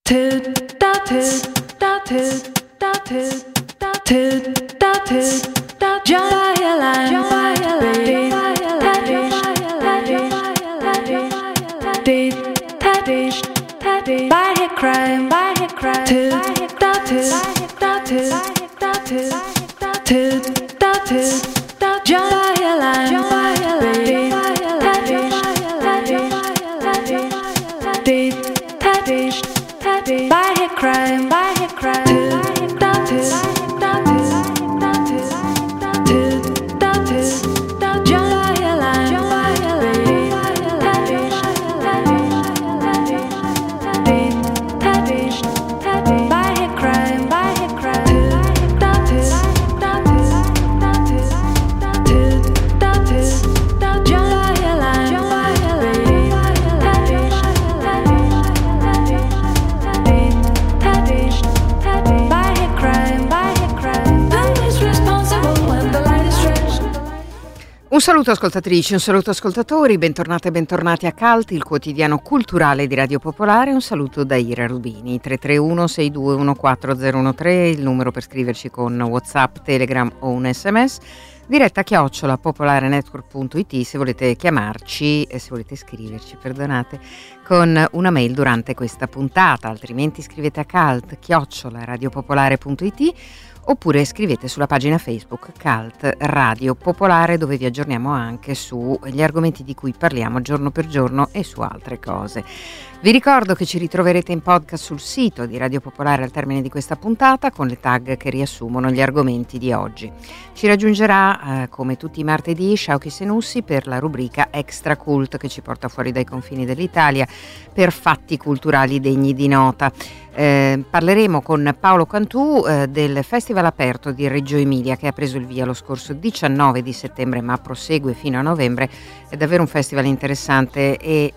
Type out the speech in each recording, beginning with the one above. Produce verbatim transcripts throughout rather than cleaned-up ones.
Un saluto ascoltatrici, un saluto ascoltatori, bentornate e bentornati a Cult, il quotidiano culturale di Radio Popolare. Un saluto da Ira Rubini. Tre tre uno sei due uno quattro zero uno tre, il numero per scriverci con WhatsApp, Telegram o un sms. Diretta chiocciola popolarenetwork punto it se volete chiamarci e se volete scriverci, perdonate, con una mail durante questa puntata, altrimenti scrivete a cult chiocciola radiopopolare punto it oppure scrivete sulla pagina Facebook Cult Radio Popolare, dove vi aggiorniamo anche sugli argomenti di cui parliamo giorno per giorno e su altre cose. Vi ricordo che ci ritroverete in podcast sul sito di Radio Popolare al termine di questa puntata con le tag che riassumono gli argomenti di oggi. Ci raggiungerà, eh, come tutti i martedì, Sciauchi Senussi per la rubrica Extra Cult che ci porta fuori dai confini dell'Italia per fatti culturali degni di nota. Eh, parleremo con Paolo Cantù eh, del Festival Aperto di Reggio Emilia, che ha preso il via lo scorso diciannove di settembre ma prosegue fino a novembre. È davvero un festival interessante e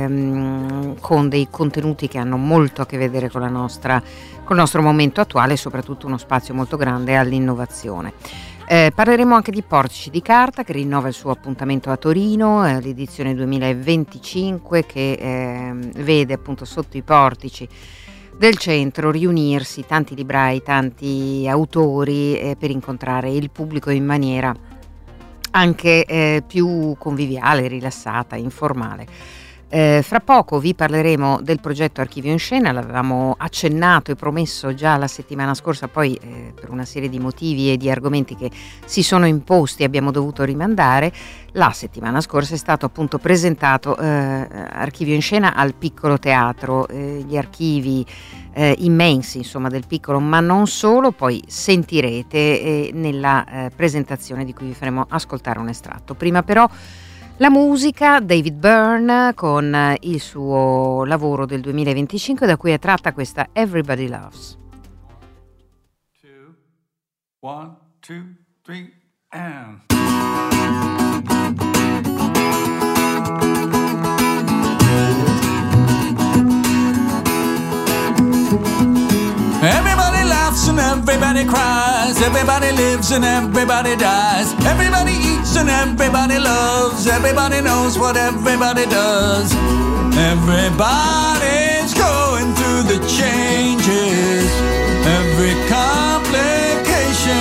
ehm, con dei contenuti che hanno molto a che vedere con la nostra, col nostro momento attuale e soprattutto uno spazio molto grande all'innovazione. Eh, parleremo anche di Portici di Carta, che rinnova il suo appuntamento a Torino, eh, l'edizione duemilaventicinque che eh, vede appunto sotto i portici del centro riunirsi tanti librai, tanti autori eh, per incontrare il pubblico in maniera anche eh, più conviviale, rilassata, informale. Eh, fra poco vi parleremo del progetto Archivio in Scena, l'avevamo accennato e promesso già la settimana scorsa, poi eh, per una serie di motivi e di argomenti che si sono imposti abbiamo dovuto rimandare. La settimana scorsa è stato appunto presentato eh, Archivio in Scena al Piccolo Teatro, eh, gli archivi eh, immensi insomma del Piccolo, ma non solo, poi sentirete eh, nella eh, presentazione di cui vi faremo ascoltare un estratto. Prima però la musica, David Byrne con il suo lavoro del duemilaventicinque da cui è tratta questa Everybody Loves. Two, one, two, three, and... Everybody laughs and everybody cries. Everybody lives and everybody dies. Everybody eats and everybody loves. Everybody knows what everybody does. Everybody's going through the changes. Every complication.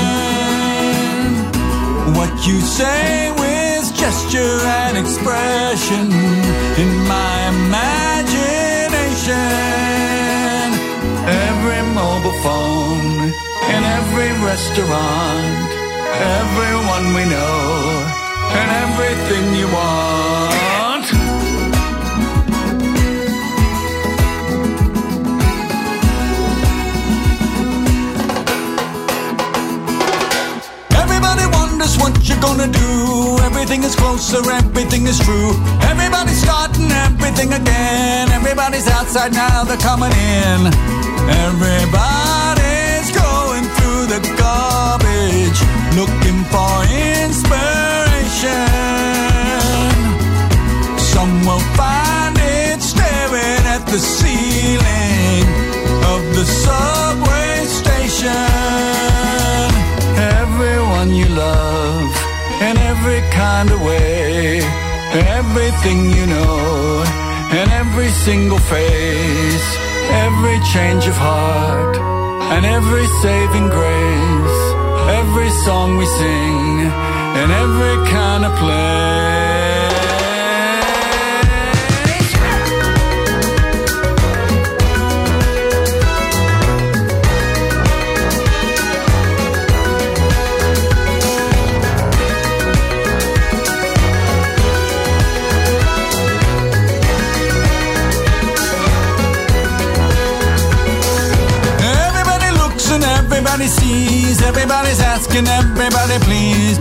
What you say with gesture and expression in my imagination. Every mobile phone, in every restaurant, everyone we know, and everything you want. Everybody wonders what you're gonna do. Everything is closer, everything is true. Everybody's starting everything again. Everybody's outside now, they're coming in. Everybody's going through the garbage, looking for inspiration. Some will find it staring at the ceiling of the subway station. Everyone you love, in every kind of way, everything you know, in every single face, every change of heart, and every saving grace, every song we sing, and every kind of place. Everybody sees, everybody's asking, everybody please.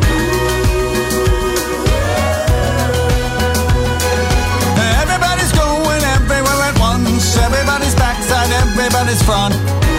Everybody's going everywhere at once, everybody's backside, everybody's front.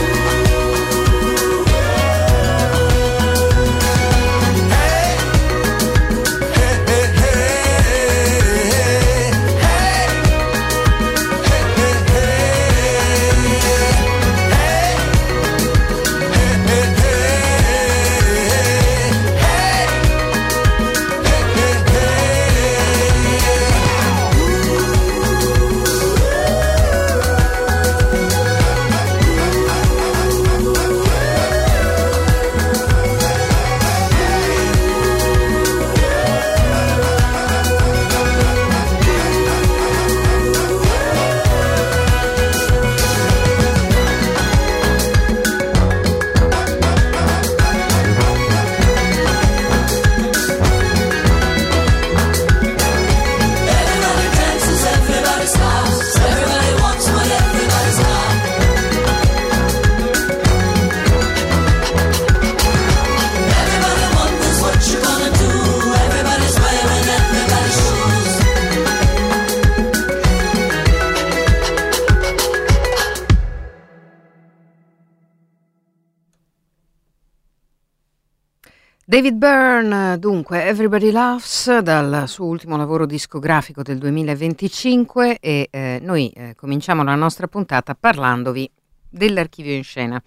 David Byrne, dunque, Everybody Loves, dal suo ultimo lavoro discografico del duemilaventicinque, e eh, noi eh, cominciamo la nostra puntata parlandovi dell'Archivio in Scena.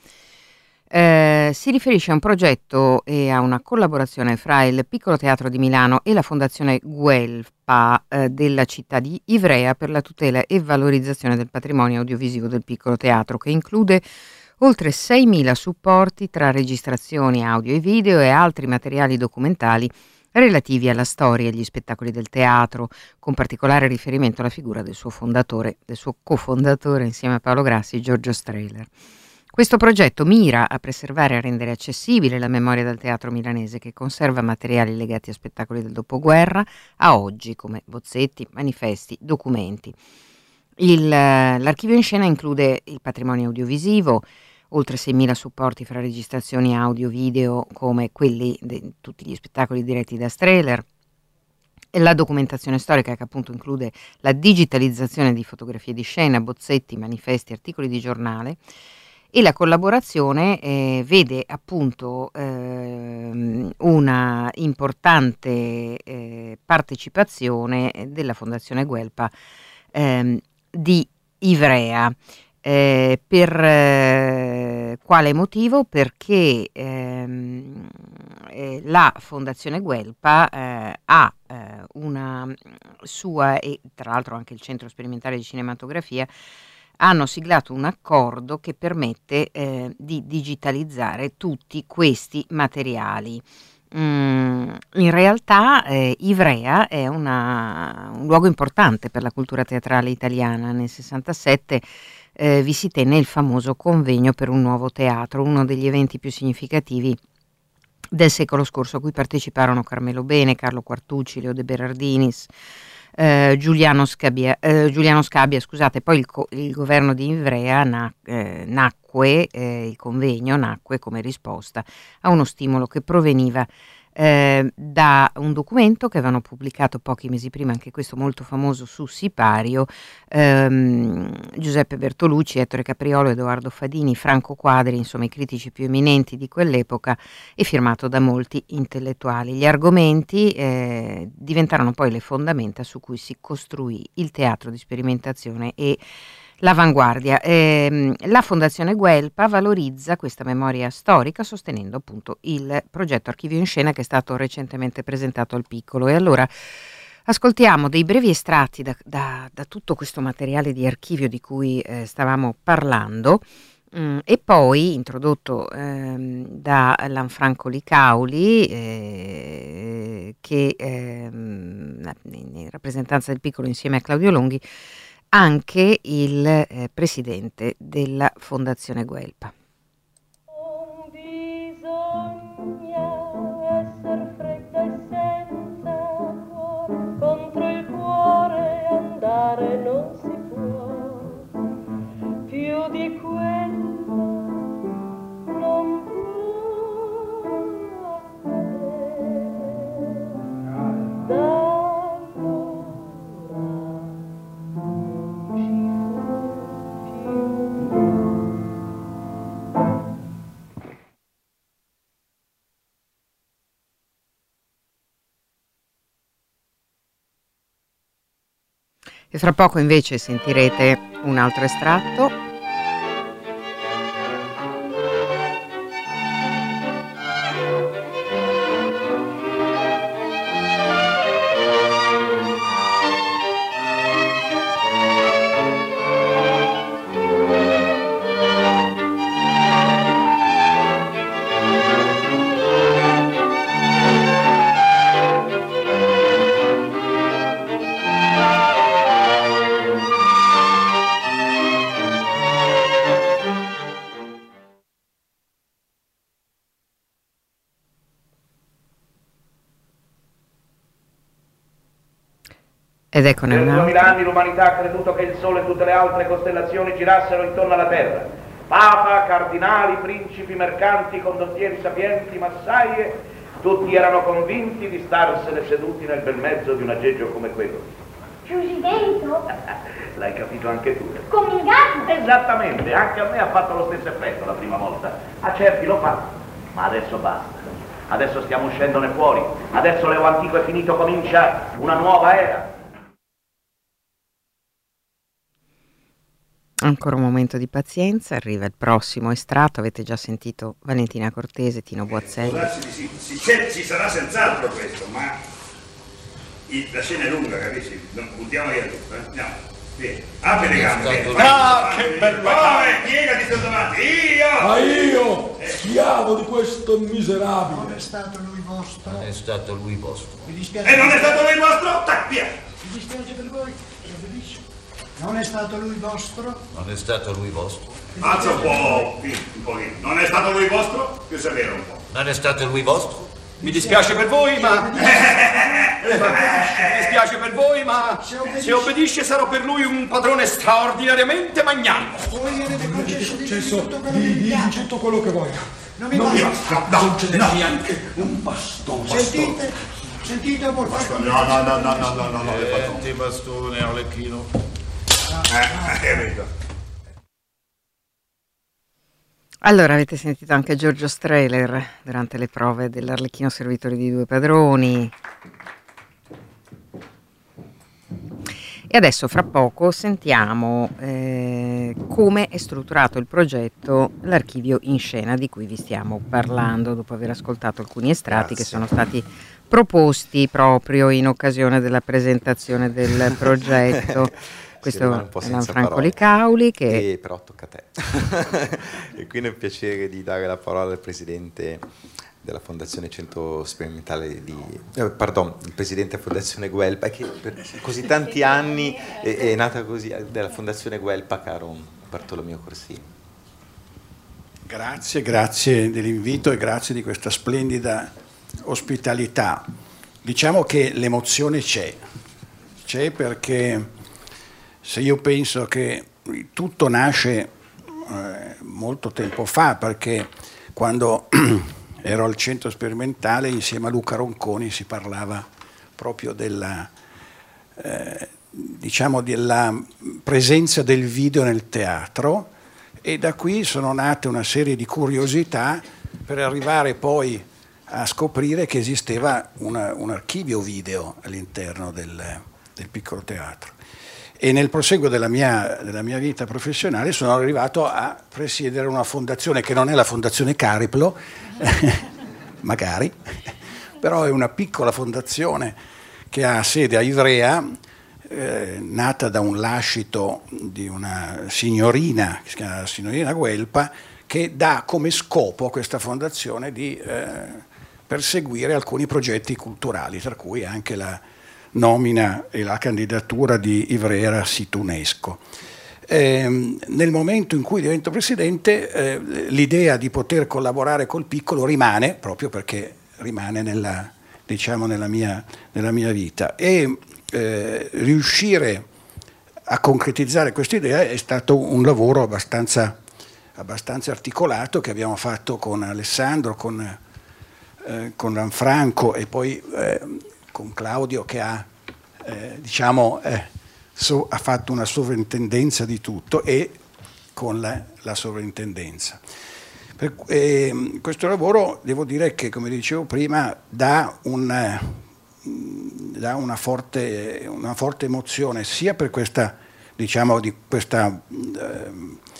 Eh, si riferisce a un progetto e a una collaborazione fra il Piccolo Teatro di Milano e la Fondazione Guelpa eh, della città di Ivrea per la tutela e valorizzazione del patrimonio audiovisivo del Piccolo Teatro, che include oltre seimila supporti tra registrazioni audio e video e altri materiali documentali relativi alla storia e agli spettacoli del teatro, con particolare riferimento alla figura del suo fondatore, del suo cofondatore insieme a Paolo Grassi, Giorgio Strehler. Questo progetto mira a preservare e a rendere accessibile la memoria del teatro milanese, che conserva materiali legati a spettacoli del dopoguerra a oggi, come bozzetti, manifesti, documenti. Il, l'Archivio in Scena include il patrimonio audiovisivo, oltre seimila supporti fra registrazioni audio video come quelli di tutti gli spettacoli diretti da Strehler, e la documentazione storica, che appunto include la digitalizzazione di fotografie di scena, bozzetti, manifesti, articoli di giornale, e la collaborazione eh, vede appunto eh, una importante eh, partecipazione della Fondazione Guelpa eh, di Ivrea. Eh, per eh, quale motivo? Perché ehm, eh, la Fondazione Guelpa eh, ha eh, una sua, e tra l'altro anche il Centro Sperimentale di Cinematografia, hanno siglato un accordo che permette eh, di digitalizzare tutti questi materiali. Mm, in realtà eh, Ivrea è una, un luogo importante per la cultura teatrale italiana. Nel sessantasette eh, vi si tenne il famoso convegno per un nuovo teatro, uno degli eventi più significativi del secolo scorso, a cui parteciparono Carmelo Bene, Carlo Quartucci, Leo De Berardinis, eh, Giuliano Scabbia, eh, Giuliano Scabbia, scusate. Poi il, co- il governo di Ivrea na- eh, nacque, eh, il convegno nacque come risposta a uno stimolo che proveniva eh, da un documento che avevano pubblicato pochi mesi prima, anche questo molto famoso, su Sipario, ehm, Giuseppe Bertolucci, Ettore Capriolo, Edoardo Fadini, Franco Quadri, insomma i critici più eminenti di quell'epoca, e firmato da molti intellettuali. Gli argomenti eh, diventarono poi le fondamenta su cui si costruì il teatro di sperimentazione e l'avanguardia. Eh, la Fondazione Guelpa valorizza questa memoria storica sostenendo appunto il progetto Archivio in Scena, che è stato recentemente presentato al Piccolo. E allora Ascoltiamo dei brevi estratti da, da, da tutto questo materiale di archivio di cui eh, stavamo parlando. Mm, e poi introdotto ehm, da Lanfranco Licauli eh, che ehm, in rappresentanza del Piccolo insieme a Claudio Longhi, anche il eh, presidente della Fondazione Guelpa. Non bisogna essere fredda e senza cuore, contro il cuore andare non si può, più di quello non può accadere. Da E fra poco invece sentirete un altro estratto. Ed eccone Per un duemila altro. anni l'umanità ha creduto che il Sole e tutte le altre costellazioni girassero intorno alla Terra. Papa, cardinali, principi, mercanti, condottieri sapienti, massaie, tutti erano convinti di starsene seduti nel bel mezzo di un aggeggio come quello. Chiusi dentro? L'hai capito anche tu? Come un gatto? Esattamente, anche a me ha fatto lo stesso effetto la prima volta. A certi lo fa, ma adesso basta. Adesso stiamo uscendone fuori. Adesso l'eo antico è finito, comincia una nuova era. Ancora un momento di pazienza, arriva il prossimo estratto. Avete già sentito Valentina Cortese, Tino Boazzelli. Sì, sì, sì, ci sarà senz'altro questo, ma il, la scena è lunga, capisci? Non buttiamo via tutto, eh? Andiamo, vieni. Apri le gambe. Ah, che bello! Vai, piegati sto davanti, io! Ma io, schiavo di questo miserabile. Non è stato lui vostro. Non è stato lui vostro. Mi dispiace. E non è stato lui vostro? Tac, via! Mi dispiace per voi, lo benissimo. Non è stato lui vostro? Non è stato lui vostro. Alza un po', qui, un pochino. Non è stato lui vostro? Più severo un po'. Non è stato lui vostro. Mi dispiace per voi, ma... Mi dispiace per voi, ma... Se obbedisce sarò per lui un padrone straordinariamente magnanimo. Voi mi avete concesso di dire tutto quello che mi Di piace. tutto quello che voglio. Non mi Non mi basta. basta, concedermi anche un bastone. Sentite, sentite, amor, far No, no, no, no, no, no, no, no, Senti, bastone, Arlecchino. Eh, capito. Allora, avete sentito anche Giorgio Strehler durante le prove dell'Arlecchino Servitore di Due Padroni. E adesso, fra poco, sentiamo eh, come è strutturato il progetto L'Archivio in Scena, di cui vi stiamo parlando, dopo aver ascoltato alcuni estratti che sono stati proposti proprio in occasione della presentazione del progetto. Questo è Lanfranco Licauli che... E però tocca a te. E quindi è un piacere di dare la parola al presidente della Fondazione Centro Sperimentale di... Eh, pardon, il presidente della Fondazione Guelpa, che per così tanti anni è, è nata così, della Fondazione Guelpa, caro Bartolomeo Corsini. Grazie, grazie dell'invito e grazie di questa splendida ospitalità. Diciamo che l'emozione c'è, c'è perché se io penso che tutto nasce eh, molto tempo fa, perché quando ero al centro sperimentale insieme a Luca Ronconi si parlava proprio della, eh, diciamo della presenza del video nel teatro, e da qui sono nate una serie di curiosità per arrivare poi a scoprire che esisteva una, un archivio video all'interno del, del piccolo teatro. E nel proseguo della mia, della mia vita professionale sono arrivato a presiedere una fondazione che non è la Fondazione Cariplo, magari, però è una piccola fondazione che ha sede a Ivrea, eh, nata da un lascito di una signorina, che si chiama signorina Guelpa, che dà come scopo a questa fondazione di eh, perseguire alcuni progetti culturali, tra cui anche la nomina e la candidatura di Ivrea sito UNESCO. Eh, nel momento in cui divento presidente, eh, l'idea di poter collaborare col piccolo rimane, proprio perché rimane nella, diciamo, nella, mia, nella mia vita, e eh, riuscire a concretizzare questa idea è stato un lavoro abbastanza, abbastanza articolato che abbiamo fatto con Alessandro, con, eh, con Lanfranco e poi eh, con Claudio, che ha, eh, diciamo, eh, so, ha fatto una sovrintendenza di tutto, e con la, la sovrintendenza. Per, eh, questo lavoro, devo dire che, come dicevo prima, dà, un, dà una, forte, una forte emozione, sia per questa, diciamo, di questa eh,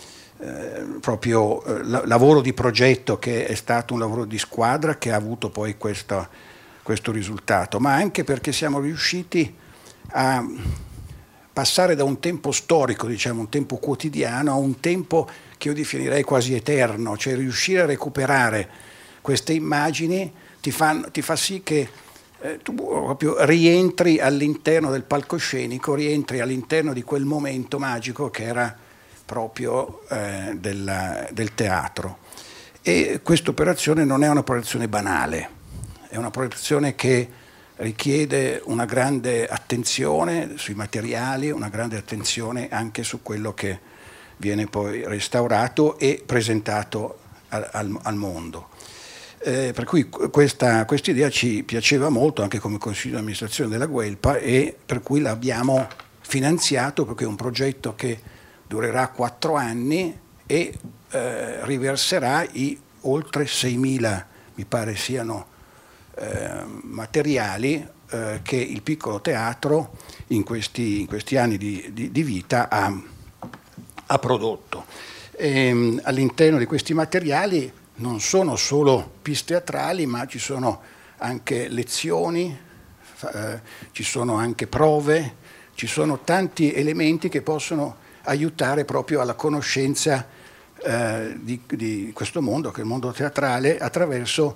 eh, proprio eh, la, lavoro di progetto, che è stato un lavoro di squadra che ha avuto poi questo, questo risultato, ma anche perché siamo riusciti a passare da un tempo storico, diciamo un tempo quotidiano, a un tempo che io definirei quasi eterno, cioè riuscire a recuperare queste immagini ti fa, ti fa sì che eh, tu proprio rientri all'interno del palcoscenico, rientri all'interno di quel momento magico che era proprio eh, della, del teatro. E questa operazione non è un'operazione banale, è un'operazione che richiede una grande attenzione sui materiali, una grande attenzione anche su quello che viene poi restaurato e presentato al, al, al mondo. Eh, per cui questa idea ci piaceva molto anche come consiglio di amministrazione della Guelpa, e per cui l'abbiamo finanziato, perché è un progetto che durerà quattro anni e eh, riverserà i oltre seimila, mi pare siano, eh, materiali eh, che il piccolo teatro in questi, in questi anni di, di, di vita ha, ha prodotto. E, all'interno di questi materiali non sono solo piste teatrali, ma ci sono anche lezioni, eh, ci sono anche prove, ci sono tanti elementi che possono aiutare proprio alla conoscenza eh, di, di questo mondo, che è il mondo teatrale, attraverso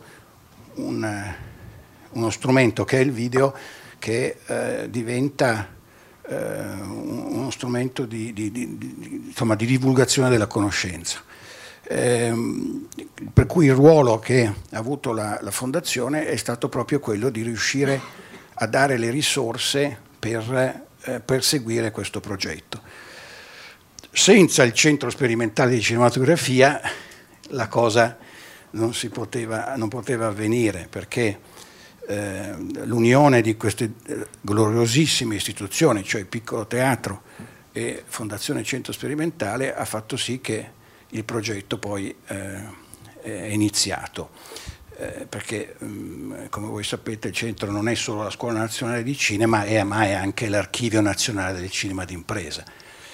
un, uno strumento che è il video, che eh, diventa eh, uno strumento di, di, di, di, insomma, di divulgazione della conoscenza. Eh, per cui il ruolo che ha avuto la, la Fondazione è stato proprio quello di riuscire a dare le risorse per eh, perseguire questo progetto. Senza il centro sperimentale di cinematografia la cosa non si poteva, non poteva avvenire, perché eh, l'unione di queste gloriosissime istituzioni, cioè il Piccolo Teatro e Fondazione Centro Sperimentale, ha fatto sì che il progetto poi eh, è iniziato, eh, perché mh, come voi sapete il centro non è solo la Scuola Nazionale di Cinema, è, ma è anche l'Archivio Nazionale del Cinema d'Impresa.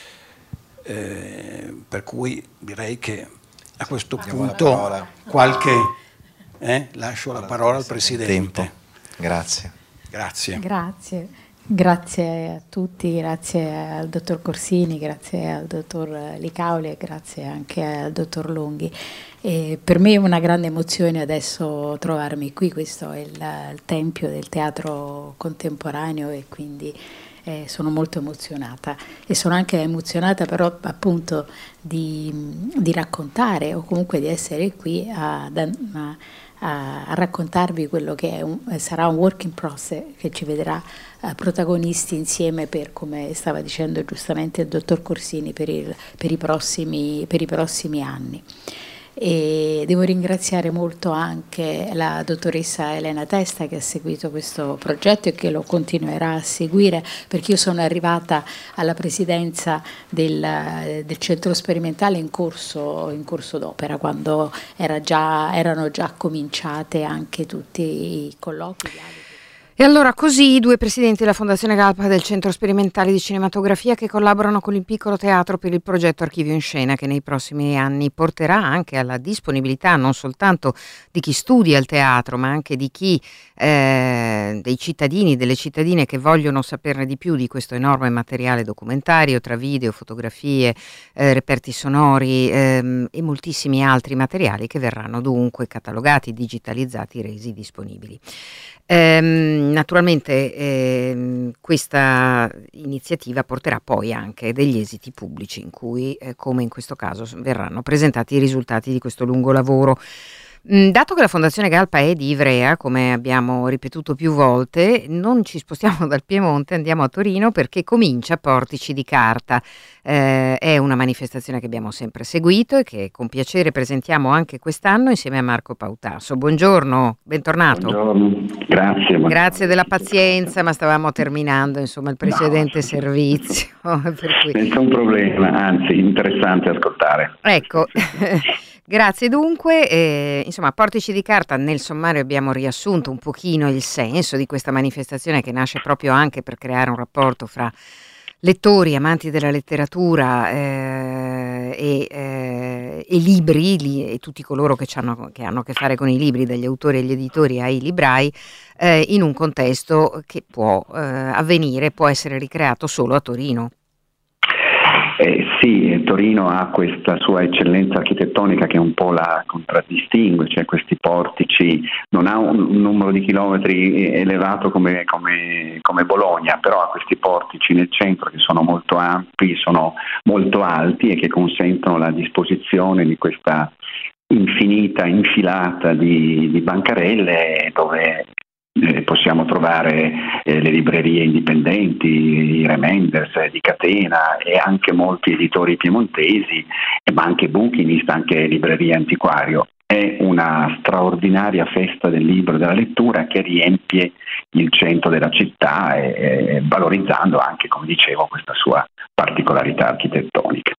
Eh, per cui direi che a questo Diamo punto qualche eh, lascio la parola al Presidente. Tempo. Grazie. Grazie. Grazie. Grazie a tutti, grazie al dottor Corsini, grazie al dottor Licauli e grazie anche al dottor Longhi. E per me è una grande emozione adesso trovarmi qui, questo è il, il tempio del teatro contemporaneo, e quindi eh, sono molto emozionata, e sono anche emozionata però appunto di, di raccontare, o comunque di essere qui a, a, a raccontarvi quello che è un, sarà un work in process, che ci vedrà uh, protagonisti insieme per, come stava dicendo giustamente il dottor Corsini, per, il, per, i prossimi, per i prossimi anni. E devo ringraziare molto anche la dottoressa Elena Testa, che ha seguito questo progetto e che lo continuerà a seguire, perché io sono arrivata alla presidenza del, del centro sperimentale in corso, in corso d'opera, quando era già, erano già cominciate anche tutti i colloqui. E allora così i due presidenti della Fondazione Galpa del Centro Sperimentale di Cinematografia che collaborano con il Piccolo Teatro per il progetto Archivio in Scena, che nei prossimi anni porterà anche alla disponibilità non soltanto di chi studia il teatro, ma anche di chi, eh, dei cittadini, delle cittadine che vogliono saperne di più di questo enorme materiale documentario tra video, fotografie, eh, reperti sonori ehm, e moltissimi altri materiali che verranno dunque catalogati, digitalizzati, resi disponibili. Ehm, naturalmente ehm, questa iniziativa porterà poi anche degli esiti pubblici in cui, eh, come in questo caso, verranno presentati i risultati di questo lungo lavoro. Mm, Dato che la Fondazione Galpa è di Ivrea, come abbiamo ripetuto più volte, non ci spostiamo dal Piemonte, andiamo a Torino perché comincia Portici di Carta. Eh, è una manifestazione che abbiamo sempre seguito e che con piacere presentiamo anche quest'anno insieme a Marco Pautasso. Buongiorno, bentornato. Buongiorno, grazie. Buongiorno. Grazie della pazienza, ma stavamo terminando insomma il precedente no. servizio. Per cui... Senza un problema, anzi interessante ascoltare. Ecco. Grazie dunque, eh, insomma Portici di Carta, nel sommario abbiamo riassunto un pochino il senso di questa manifestazione che nasce proprio anche per creare un rapporto fra lettori, amanti della letteratura eh, e, eh, e libri li, e tutti coloro che, hanno, che hanno a che fare con i libri, dagli autori agli editori ai librai, eh, in un contesto che può eh, avvenire, può essere ricreato solo a Torino. Eh, sì, Torino ha questa sua eccellenza architettonica che un po' la contraddistingue, cioè questi portici, non ha un, un numero di chilometri elevato come, come, come Bologna, però ha questi portici nel centro che sono molto ampi, sono molto alti e che consentono la disposizione di questa infinita infilata di, di bancarelle dove Eh, possiamo trovare eh, le librerie indipendenti, i Remenders eh, di catena e anche molti editori piemontesi, eh, ma anche Buchinist, anche librerie antiquario. È una straordinaria festa del libro e della lettura che riempie il centro della città, e, e valorizzando anche, come dicevo, questa sua particolarità architettonica.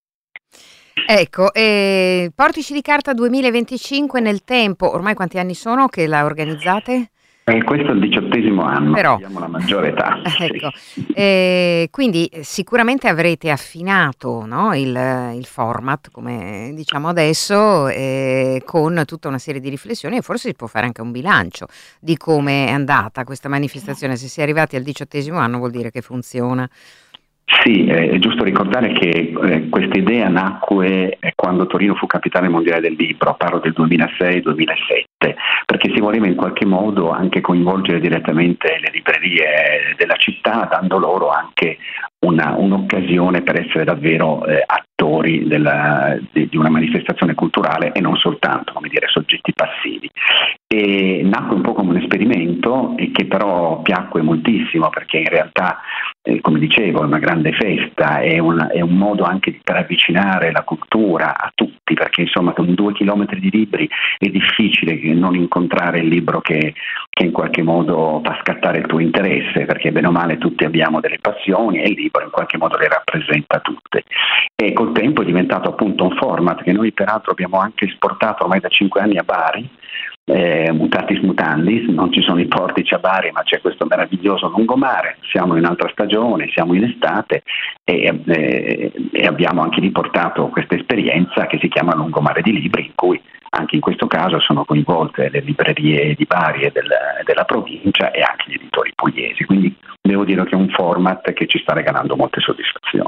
Ecco, eh, Portici di Carta duemilaventicinque nel tempo, ormai quanti anni sono che la organizzate? Eh, questo è il diciottesimo anno, però abbiamo la maggiore età. Ecco, sì. eh, quindi sicuramente avrete affinato, no, il, il format, come diciamo adesso, eh, con tutta una serie di riflessioni e forse si può fare anche un bilancio di come è andata questa manifestazione. Se si è arrivati al diciottesimo anno vuol dire che funziona. Sì, è giusto ricordare che eh, questa idea nacque quando Torino fu capitale mondiale del libro, parlo del duemilasei duemilasette, perché si voleva in qualche modo anche coinvolgere direttamente le librerie della città, dando loro anche una, un'occasione per essere davvero eh, attori della, di, di una manifestazione culturale e non soltanto, come dire, soggetti passivi. E nacque un po' come un esperimento e che però piacque moltissimo perché in realtà, eh, come dicevo, è una grande festa, è un, è un modo anche per avvicinare la cultura a tutti, perché insomma con due chilometri di libri è difficile non incontrare il libro che, che in qualche modo fa scattare il tuo interesse, perché bene o male tutti abbiamo delle passioni e il libro in qualche modo le rappresenta tutte. E col tempo è diventato appunto un format che noi peraltro abbiamo anche esportato ormai da cinque anni a Bari, Eh, mutatis mutandis, non ci sono i portici a Bari ma c'è questo meraviglioso lungomare, siamo in altra stagione, siamo in estate e, eh, e abbiamo anche riportato questa esperienza che si chiama Lungomare di Libri, in cui anche in questo caso sono coinvolte le librerie di Bari e del, della provincia e anche gli editori pugliesi, quindi devo dire che è un format che ci sta regalando molte soddisfazioni.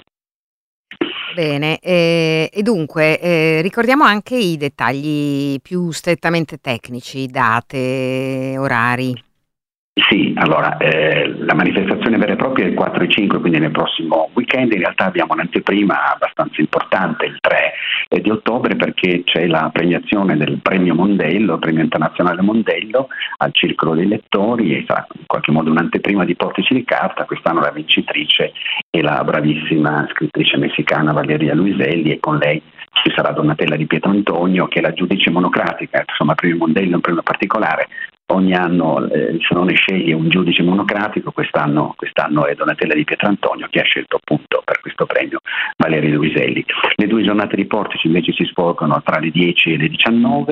Bene, eh, e dunque eh, ricordiamo anche i dettagli più strettamente tecnici, date, orari. Sì, allora eh, la manifestazione vera e propria è il quattro e cinque, quindi nel prossimo weekend. In realtà abbiamo un'anteprima abbastanza importante il tre di ottobre perché c'è la premiazione del premio Mondello, il premio internazionale Mondello al Circolo dei Lettori e sarà in qualche modo un'anteprima di Portici di Carta. Quest'anno la vincitrice è la bravissima scrittrice messicana Valeria Luiselli e con lei ci sarà Donatella Di Pietro Antonio che è la giudice monocratica, insomma il premio Mondello è un premio particolare. Ogni anno eh, se non ne sceglie un giudice monocratico, quest'anno, quest'anno è Donatella Di Pietro Antonio che ha scelto appunto per questo premio Valeria Luiselli. Le due giornate di Portici invece si svolgono tra le dieci e le diciannove,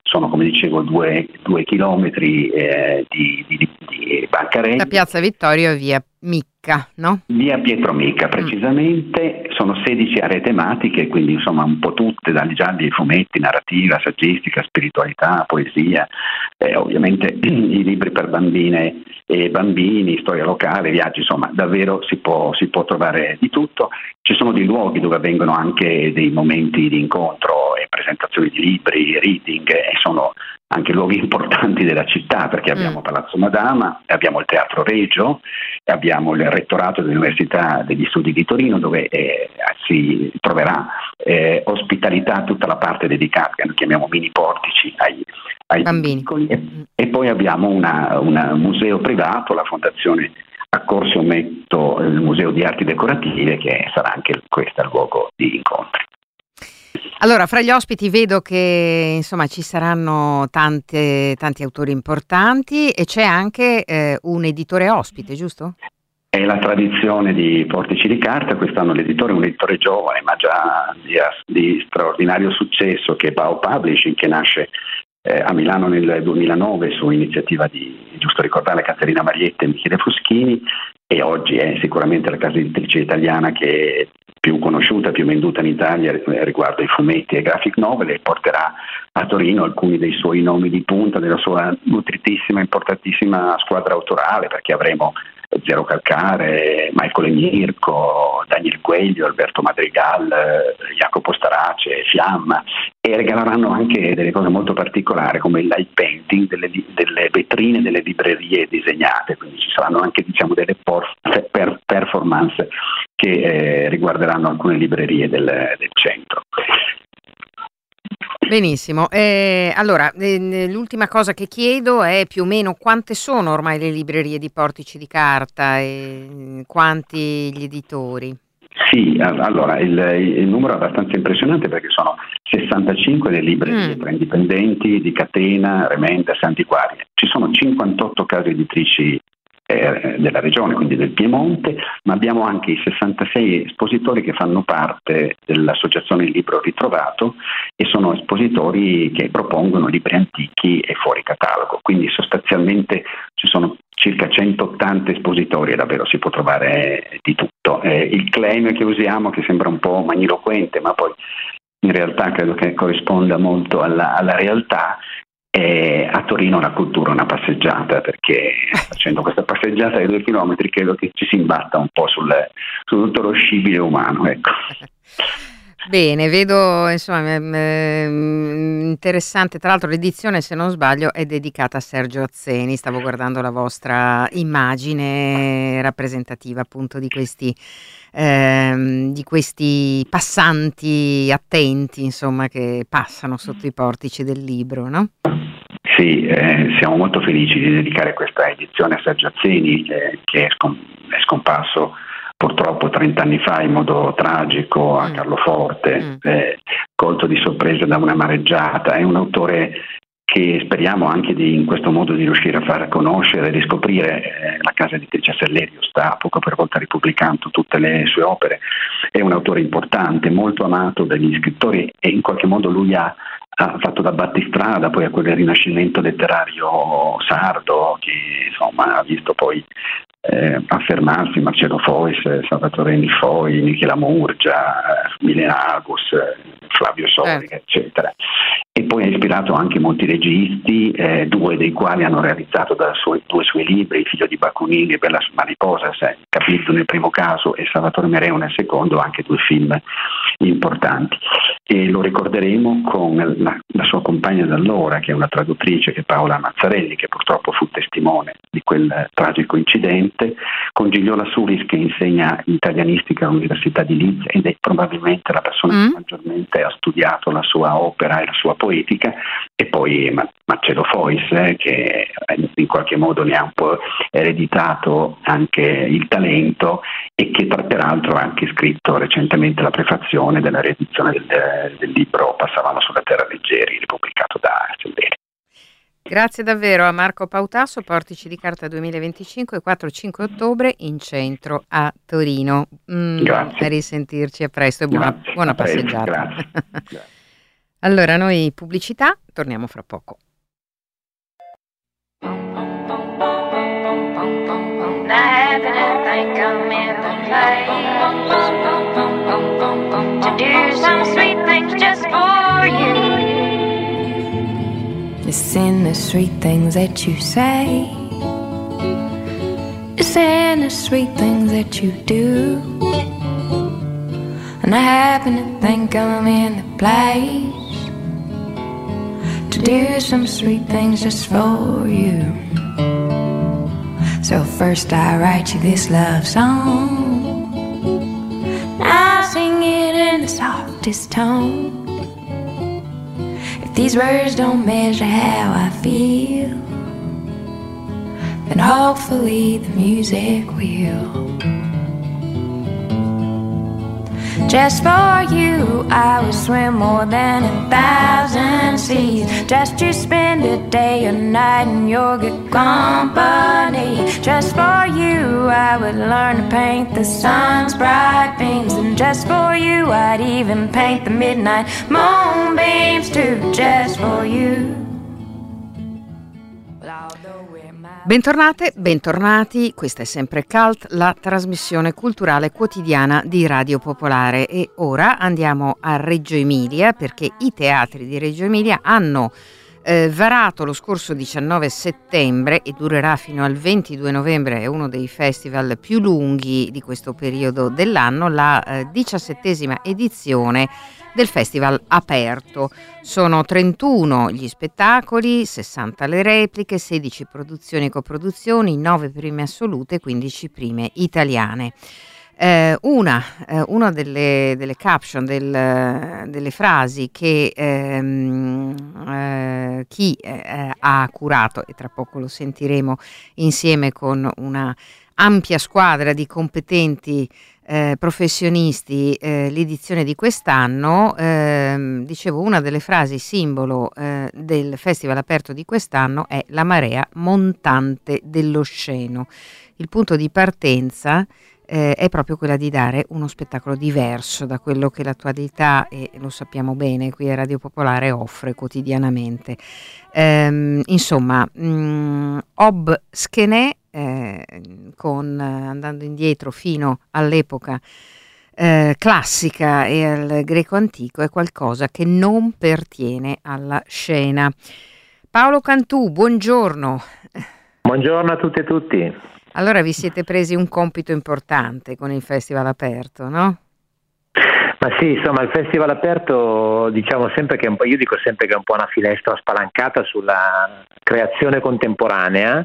sono, come dicevo, due, due chilometri eh, di, di, di bancarelle. Da Piazza Vittorio a via Micca, no? Via Pietro Micca, precisamente. Mm. Sono sedici aree tematiche, quindi insomma un po' tutte, dagli gialli ai fumetti, narrativa, saggistica, spiritualità, poesia, eh, ovviamente i libri per bambine e bambini, storia locale, viaggi, insomma davvero si può, si può trovare di tutto. Ci sono dei luoghi dove avvengono anche dei momenti di incontro e presentazioni di libri, reading, e sono anche luoghi importanti della città, perché abbiamo mm. Palazzo Madama, abbiamo il Teatro Regio, abbiamo il rettorato dell'Università degli Studi di Torino, dove eh, si troverà eh, ospitalità, tutta la parte dedicata, che noi chiamiamo mini portici, ai, ai bambini. E, e poi abbiamo una, una museo privato, la Fondazione Accorsi Ometto, il Museo di Arti Decorative, che sarà anche questo il luogo di incontri. Allora, fra gli ospiti vedo che insomma ci saranno tante, tanti autori importanti e c'è anche eh, un editore ospite, giusto? È la tradizione di Portici di Carta, quest'anno l'editore è un editore giovane ma già di, di straordinario successo, che è Bao Publishing, che nasce eh, a Milano nel duemilanove su iniziativa di, giusto ricordare, Caterina Marietta e Michele Fuschini, e oggi è sicuramente la casa editrice italiana che è più conosciuta, più venduta in Italia riguardo ai fumetti e graphic novel, e porterà a Torino alcuni dei suoi nomi di punta della sua nutritissima e importantissima squadra autorale, perché avremo Zero Calcare, Michael Mirko, Daniel Queglio, Alberto Madrigal, Jacopo Starace, Fiamma, e regaleranno anche delle cose molto particolari come il light painting delle, delle vetrine delle librerie disegnate, quindi ci saranno anche, diciamo, delle por- per performance che eh, riguarderanno alcune librerie del, del centro. Benissimo, eh, allora eh, l'ultima cosa che chiedo è più o meno quante sono ormai le librerie di Portici di Carta e quanti gli editori? Sì, allora il, il numero è abbastanza impressionante, perché sono sessantacinque le librerie mm. tra indipendenti di catena, Remenda, Antiquarie. Ci sono cinquantotto case editrici della regione, quindi del Piemonte, ma abbiamo anche i sessantasei espositori che fanno parte dell'associazione Il Libro Ritrovato, e sono espositori che propongono libri antichi e fuori catalogo, quindi sostanzialmente ci sono circa centottanta espositori e davvero si può trovare di tutto. Eh, il claim che usiamo, che sembra un po' magniloquente, ma poi in realtà credo che corrisponda molto alla, alla realtà, e a Torino la cultura è una passeggiata, perché facendo questa passeggiata di due chilometri credo che ci si imbatta un po' sul, su tutto lo scibile umano, ecco. Bene, vedo insomma interessante, tra l'altro l'edizione, se non sbaglio, è dedicata a Sergio Azzeni. Stavo guardando la vostra immagine rappresentativa appunto di questi ehm, di questi passanti attenti, insomma, che passano sotto i portici del libro, no? Sì, eh, siamo molto felici di dedicare questa edizione a Sergio Azzeni, eh, che è, scom- è scomparso purtroppo trent'anni fa in modo tragico a Carloforte, mm. eh, colto di sorpresa da una mareggiata. È un autore che speriamo anche di, in questo modo, di riuscire a far conoscere e riscoprire. Eh, la casa editrice Sellerio sta poco per volta ripubblicando tutte le sue opere. È un autore importante, molto amato dagli scrittori, e in qualche modo lui ha ha fatto da battistrada poi a quel rinascimento letterario sardo, che insomma ha visto poi eh, affermarsi Marcello Fois, Salvatore Nifoi, Michela Murgia, Milena Agus, Flavio Soli, eh. eccetera. E poi ha ispirato anche molti registi, eh, due dei quali hanno realizzato da suoi, due suoi libri, Il figlio di Bakunin e Bella Mariposa, Capito nel primo caso e Salvatore Mereo nel secondo, anche due film importanti. E lo ricorderemo con la, la sua compagna d'allora, che è una traduttrice, che è Paola Mazzarelli, che purtroppo fu testimone di quel tragico incidente, con Gigliola Sulis, che insegna italianistica all'Università di Leeds ed è probabilmente la persona mm. che maggiormente ha studiato la sua opera e la sua poetica, e poi Marcello Fois, eh, che in qualche modo ne ha un po' ereditato anche il talento, e che tra, peraltro ha anche scritto recentemente la prefazione della riedizione del, del libro Passavamo sulla terra leggeri, ripubblicato da Sellerio. Grazie davvero a Marco Pautasso, Portici di Carta duemilaventicinque, quattro e cinque ottobre in centro a Torino. Mm, Grazie. A risentirci, a presto e buona, Grazie. buona A presto. passeggiata. Grazie. Grazie. Allora, noi pubblicità, torniamo fra poco. To do some sweet things just for you. Listen the sweet things that you say. Listen the sweet things that you do. And I happen to think I'm in the place to do some sweet things just for you. So first I write you this love song. I'll sing it in the softest tone. If these words don't measure how I feel, then hopefully the music will. Just for you, I would swim more than a thousand seas, just to spend a day or night in your good company. Just for you, I would learn to paint the sun's bright beams, and just for you, I'd even paint the midnight moonbeams too. Just for you. Bentornate, bentornati, questa è sempre Cult, la trasmissione culturale quotidiana di Radio Popolare, e ora andiamo a Reggio Emilia, perché i teatri di Reggio Emilia hanno eh, varato lo scorso diciannove settembre, e durerà fino al ventidue novembre, è uno dei festival più lunghi di questo periodo dell'anno, la eh, diciassettesima edizione del Festival Aperto. Sono trentuno gli spettacoli, sessanta le repliche, sedici produzioni e coproduzioni, nove prime assolute, quindici prime italiane. Eh, una, eh, una delle, delle caption, del, delle frasi che ehm, eh, chi eh, ha curato, e tra poco lo sentiremo insieme con una ampia squadra di competenti Eh, professionisti, eh, l'edizione di quest'anno, eh, dicevo, una delle frasi simbolo eh, del Festival Aperto di quest'anno è la marea montante dell'Osceno. Il punto di partenza eh, è proprio quella di dare uno spettacolo diverso da quello che l'attualità, e lo sappiamo bene qui a Radio Popolare, offre quotidianamente. Ehm, insomma, mh, Ob Skenè, Eh, con, andando indietro fino all'epoca eh, classica e al greco antico, è qualcosa che non pertiene alla scena. Paolo Cantù, buongiorno. Buongiorno a tutte e tutti. Allora vi siete presi un compito importante con il Festival Aperto, no? Ma sì, insomma, il Festival Aperto, diciamo sempre che è un po', io dico sempre che è un po' una finestra spalancata sulla creazione contemporanea.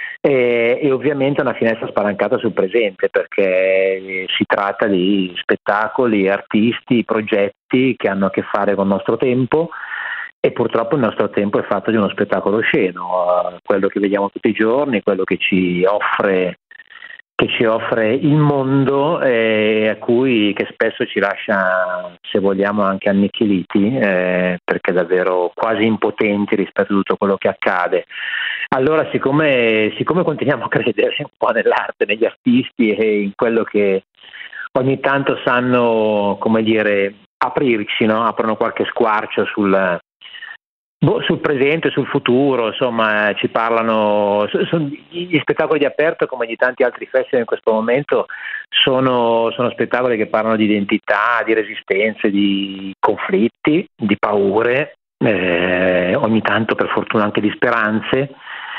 E, e ovviamente una finestra spalancata sul presente, perché si tratta di spettacoli, artisti, progetti che hanno a che fare con il nostro tempo, e purtroppo il nostro tempo è fatto di uno spettacolo osceno, quello che vediamo tutti i giorni, quello che ci offre che ci offre il mondo, eh, a cui che spesso ci lascia, se vogliamo, anche annichiliti, eh, perché davvero quasi impotenti rispetto a tutto quello che accade. Allora, siccome, siccome continuiamo a credere un po' nell'arte, negli artisti e in quello che ogni tanto sanno, come dire, aprirci, no? Aprono qualche squarcio sul Boh, sul presente, sul futuro, insomma, ci parlano. Sono, gli spettacoli di Aperto, come di tanti altri festival in questo momento, sono, sono spettacoli che parlano di identità, di resistenze, di conflitti, di paure, eh, ogni tanto per fortuna anche di speranze,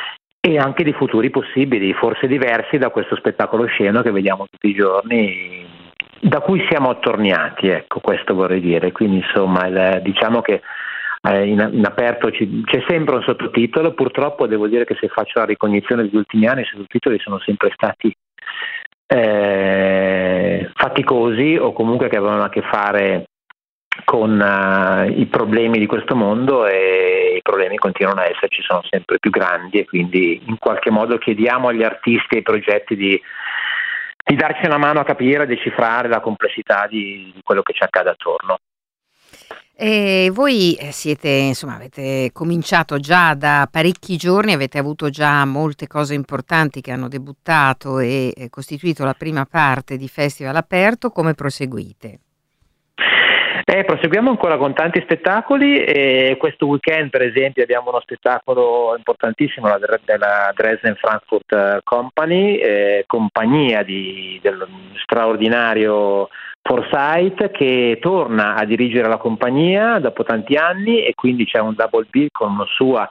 e anche di futuri possibili, forse diversi da questo spettacolo sceno che vediamo tutti i giorni, da cui siamo attorniati, ecco, questo vorrei dire. Quindi insomma, il, diciamo che In, in Aperto ci, c'è sempre un sottotitolo. Purtroppo devo dire che, se faccio la ricognizione degli ultimi anni, i sottotitoli sono sempre stati eh, faticosi, o comunque che avevano a che fare con uh, i problemi di questo mondo, e i problemi continuano a esserci, sono sempre più grandi, e quindi in qualche modo chiediamo agli artisti e ai progetti di, di darci una mano a capire, a decifrare la complessità di, di quello che ci accade attorno. E voi siete, insomma, avete cominciato già da parecchi giorni, avete avuto già molte cose importanti che hanno debuttato e costituito la prima parte di Festival Aperto. Come proseguite? Eh, Eh, proseguiamo ancora con tanti spettacoli e questo weekend per esempio abbiamo uno spettacolo importantissimo della, della Dresden Frankfurt Company, eh, compagnia di, dello straordinario Forsyth, che torna a dirigere la compagnia dopo tanti anni e quindi c'è un double bill con una sua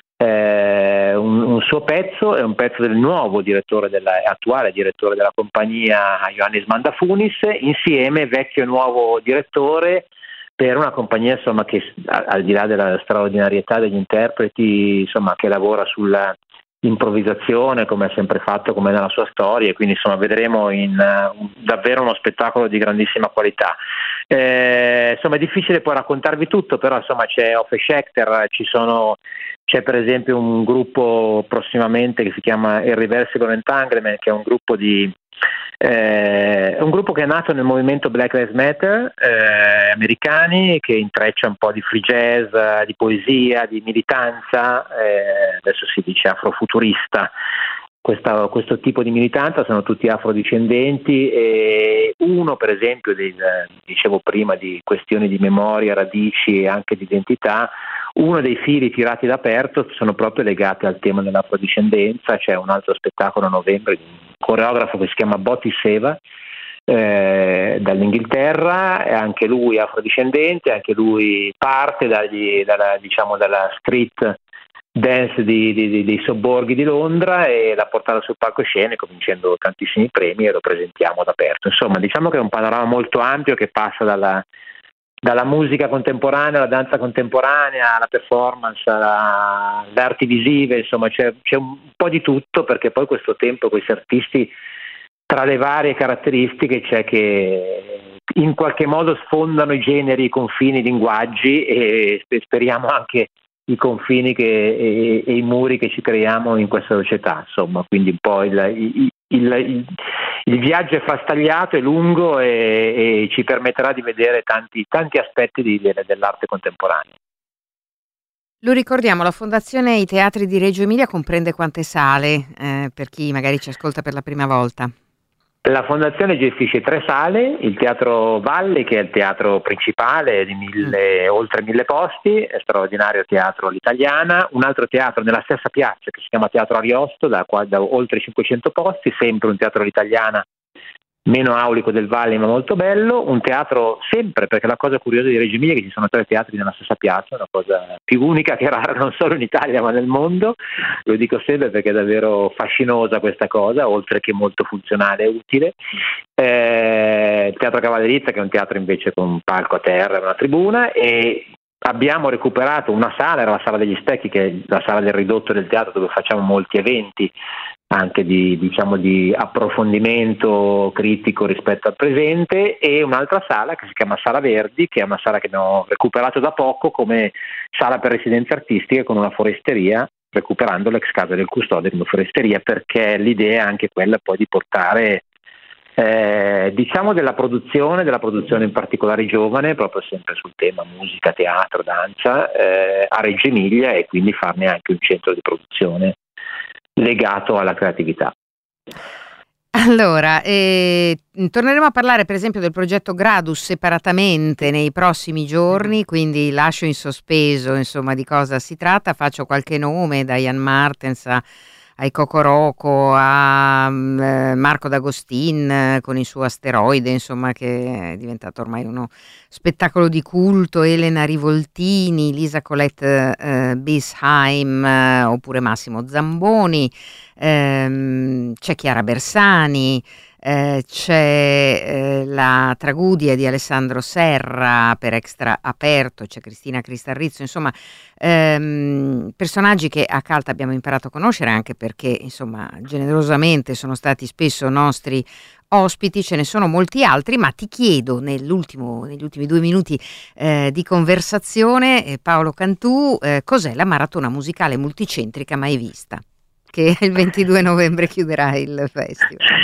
Eh, un, un suo pezzo è un pezzo del nuovo direttore della, attuale direttore della compagnia, Ioannis Mandafunis, insieme vecchio e nuovo direttore, per una compagnia insomma che al di là della straordinarietà degli interpreti, insomma, che lavora sulla improvvisazione come ha sempre fatto, come nella sua storia, e quindi insomma vedremo in uh, davvero uno spettacolo di grandissima qualità. Eh, insomma è difficile poi raccontarvi tutto, però insomma c'è Ofe Schechter, ci sono c'è per esempio un gruppo prossimamente che si chiama Irreversible Entanglement, che è un gruppo di eh, un gruppo che è nato nel movimento Black Lives Matter eh, americani, che intreccia un po' di free jazz, di poesia, di militanza, eh, adesso si dice afrofuturista. Questa, questo tipo di militanza sono tutti afrodiscendenti e uno per esempio dei, dicevo prima di questioni di memoria, radici e anche di identità, uno dei fili tirati da Perto sono proprio legati al tema dell'afrodiscendenza. C'è un altro spettacolo a novembre di un coreografo che si chiama Boti Seva eh, dall'Inghilterra, è anche lui afrodiscendente, anche lui parte dagli, dalla, diciamo, dalla street dance di, di, dei sobborghi di Londra e l'ha portata sul palcoscenico vincendo tantissimi premi e lo presentiamo ad aperto. Insomma, diciamo che è un panorama molto ampio che passa dalla, dalla musica contemporanea alla danza contemporanea, alla performance, alla, alle arti visive, insomma c'è, c'è un po' di tutto, perché poi questo tempo questi artisti, tra le varie caratteristiche c'è che in qualche modo sfondano i generi, i confini, i linguaggi e speriamo anche i confini che, e, e i muri che ci creiamo in questa società, insomma, quindi un po' il, il, il, il viaggio è frastagliato, è lungo e, e ci permetterà di vedere tanti, tanti aspetti di, dell'arte contemporanea. Lo ricordiamo, la Fondazione I Teatri di Reggio Emilia comprende quante sale, eh, per chi magari ci ascolta per la prima volta? La Fondazione gestisce tre sale, il Teatro Valle, che è il teatro principale di mille, mm. oltre mille posti, è straordinario teatro all'italiana, un altro teatro nella stessa piazza che si chiama Teatro Ariosto, da, da oltre cinquecento posti, sempre un teatro all'italiana, meno aulico del Valle ma molto bello, un teatro sempre, perché la cosa curiosa di Reggio Emilia è che ci sono tre teatri nella stessa piazza, una cosa più unica che rara non solo in Italia ma nel mondo, lo dico sempre perché è davvero fascinosa questa cosa, oltre che molto funzionale e utile. Eh, il Teatro Cavallerizza, che è un teatro invece con un palco a terra e una tribuna, e abbiamo recuperato una sala, era la Sala degli Specchi, che è la sala del ridotto del teatro dove facciamo molti eventi anche di, diciamo, di approfondimento critico rispetto al presente, e un'altra sala che si chiama Sala Verdi, che è una sala che abbiamo recuperato da poco come sala per residenze artistiche con una foresteria, recuperando l'ex casa del custode come foresteria, perché l'idea è anche quella poi di portare eh, diciamo della produzione, della produzione in particolare giovane, proprio sempre sul tema musica, teatro, danza, eh, a Reggio Emilia, e quindi farne anche un centro di produzione legato alla creatività. Allora, eh, torneremo a parlare per esempio del progetto Gradus separatamente nei prossimi giorni, quindi lascio in sospeso insomma di cosa si tratta, faccio qualche nome, da Ian Martens a ai Cocoroco, a eh, Marco D'Agostin eh, con il suo Asteroide, insomma, che è diventato ormai uno spettacolo di culto, Elena Rivoltini, Lisa Colette eh, Bisheim, eh, oppure Massimo Zamboni, ehm, c'è Chiara Bersani, eh, c'è eh, la Tragudia di Alessandro Serra per Extra Aperto, c'è Cristina Cristarrizzo, insomma ehm, personaggi che a Calta abbiamo imparato a conoscere, anche perché insomma generosamente sono stati spesso nostri ospiti. Ce ne sono molti altri, ma ti chiedo nell'ultimo, negli ultimi due minuti eh, di conversazione, eh, Paolo Cantù, eh, cos'è la maratona musicale multicentrica mai vista, che il ventidue novembre chiuderà il festival?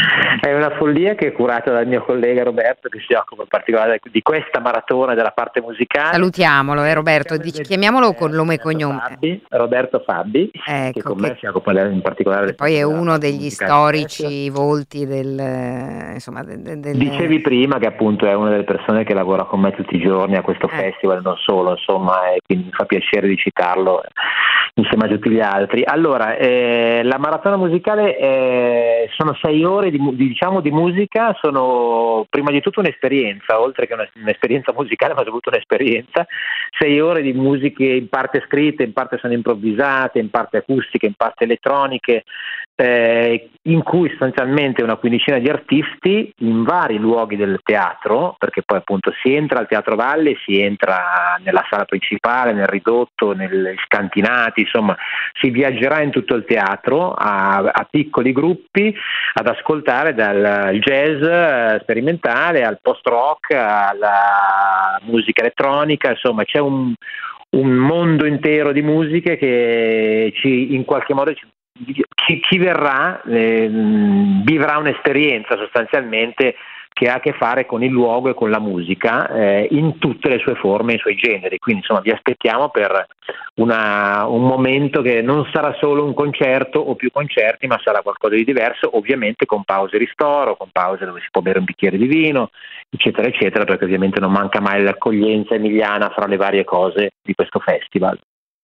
È una follia che è curata dal mio collega Roberto, che si occupa in particolare di questa maratona della parte musicale. Salutiamolo, eh, Roberto, dici, chiamiamolo con nome e cognome. Fabbi, Roberto Fabbi, ecco, che con che, me si occupa in particolare. Che poi è uno degli storici volti del, insomma, del, del... Dicevi prima che appunto è una delle persone che lavora con me tutti i giorni a questo eh. festival, non solo, insomma, e quindi mi fa piacere di citarlo insieme a tutti gli altri. Allora, eh, la maratona musicale eh, sono sei ore di, di, diciamo, di musica, sono prima di tutto un'esperienza, oltre che una, un'esperienza musicale, ma soprattutto un'esperienza. Sei ore di musiche in parte scritte, in parte sono improvvisate, in parte acustiche, in parte elettroniche, eh, in cui sostanzialmente una quindicina di artisti in vari luoghi del teatro, perché poi appunto si entra al Teatro Valle, si entra nella sala principale, nel ridotto, negli scantinati, insomma si viaggerà in tutto il teatro a, a piccoli gruppi ad ascoltare dal jazz eh, sperimentale al post rock alla musica elettronica, insomma c'è un, un mondo intero di musiche che ci in qualche modo ci Chi, chi verrà eh, vivrà un'esperienza sostanzialmente che ha a che fare con il luogo e con la musica eh, in tutte le sue forme e i suoi generi, quindi insomma vi aspettiamo per una, un momento che non sarà solo un concerto o più concerti, ma sarà qualcosa di diverso, ovviamente con pause ristoro, con pause dove si può bere un bicchiere di vino, eccetera eccetera, perché ovviamente non manca mai l'accoglienza emiliana fra le varie cose di questo festival.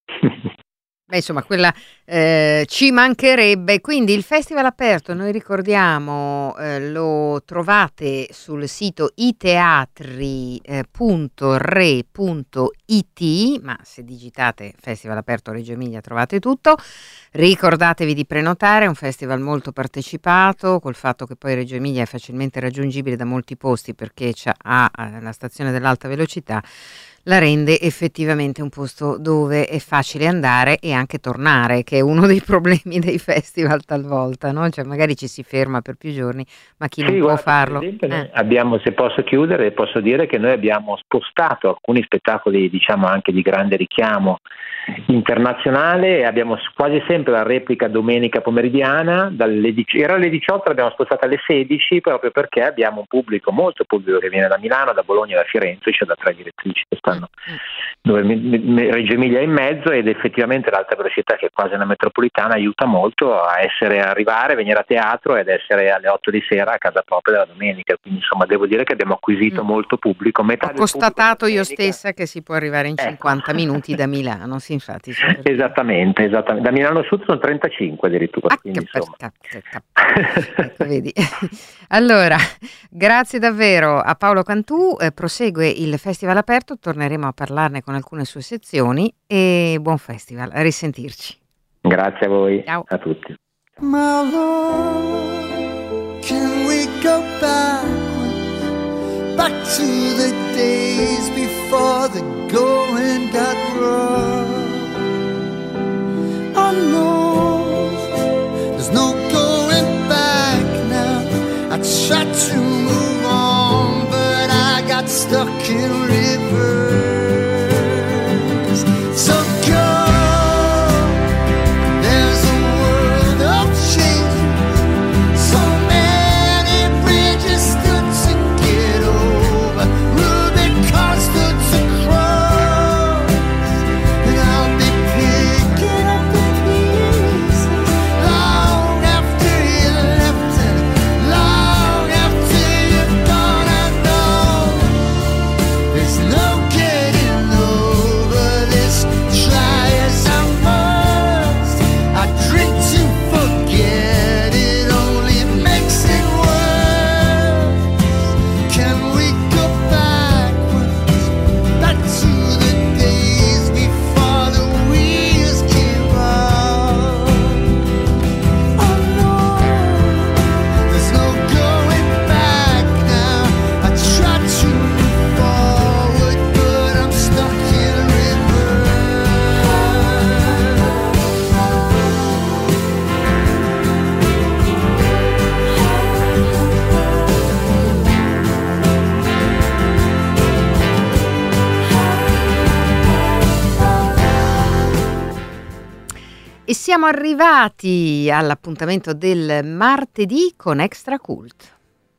Beh, insomma, quella eh, ci mancherebbe. Quindi il festival aperto, noi ricordiamo, eh, lo trovate sul sito iteatri punto re punto it, ma se digitate Festival Aperto Reggio Emilia trovate tutto. Ricordatevi di prenotare, è un festival molto partecipato, col fatto che poi Reggio Emilia è facilmente raggiungibile da molti posti perché ha la stazione dell'alta velocità, la rende effettivamente un posto dove è facile andare e anche tornare, che è uno dei problemi dei festival talvolta, no? Cioè magari ci si ferma per più giorni, ma chi sì, non guarda, può farlo. Per esempio, eh. abbiamo, se posso chiudere, posso dire che noi abbiamo spostato alcuni spettacoli, diciamo anche di grande richiamo internazionale, e abbiamo quasi sempre la replica domenica pomeridiana, dalle, era alle diciotto, l'abbiamo spostata alle sedici, proprio perché abbiamo un pubblico, molto pubblico che viene da Milano, da Bologna, da Firenze, c'è da tre direttrici che stanno dove Reggio Emilia è in mezzo, ed effettivamente l'alta velocità, che è quasi una metropolitana, aiuta molto a essere arrivare, venire a teatro ed essere alle otto di sera a casa propria della domenica, quindi insomma devo dire che abbiamo acquisito mm. molto pubblico. Metà Ho constatato io stessa che si può arrivare in ecco. cinquanta minuti da Milano, sì, infatti esattamente, esattamente, da Milano Sud sono trentacinque addirittura, ah, quindi, insomma. Ecco, vedi. Allora, grazie davvero a Paolo Cantù, eh, prosegue il Festival Aperto, torneremo a parlarne con alcune sue sezioni, e buon festival, a risentirci. Grazie a voi. Ciao. A tutti. My love, can we go backwards, back to the days before the going got rough? I know there's no going back now. I tried to move on, but I got stuck in reverse. So go, there's a world of change, so many bridges stood to get over, Rubicon stood to cross. E siamo arrivati all'appuntamento del martedì con Extra Cult.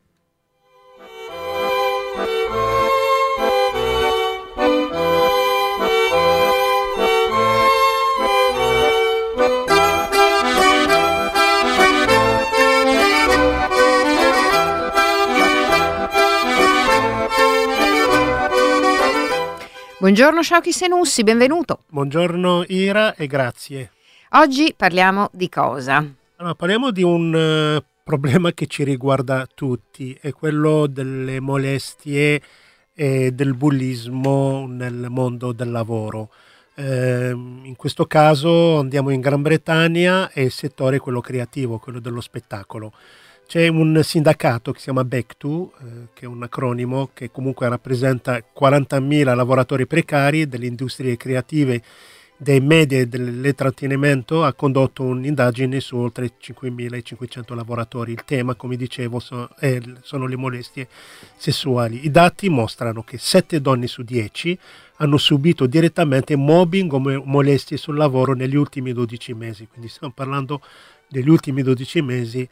Buongiorno Shauki Senussi, benvenuto. Buongiorno Ira e grazie. Oggi parliamo di cosa? Allora, parliamo di un uh, problema che ci riguarda tutti, è quello delle molestie e del bullismo nel mondo del lavoro. Eh, in questo caso andiamo in Gran Bretagna e il settore è quello creativo, quello dello spettacolo. C'è un sindacato che si chiama Bectu, eh, che è un acronimo che comunque rappresenta quarantamila lavoratori precari delle industrie creative, dei media e dell'intrattenimento, ha condotto un'indagine su oltre cinquemilacinquecento lavoratori. Il tema, come dicevo, so, è, sono le molestie sessuali. I dati mostrano che sette donne su dieci hanno subito direttamente mobbing o molestie sul lavoro negli ultimi dodici mesi. Quindi stiamo parlando degli ultimi dodici mesi.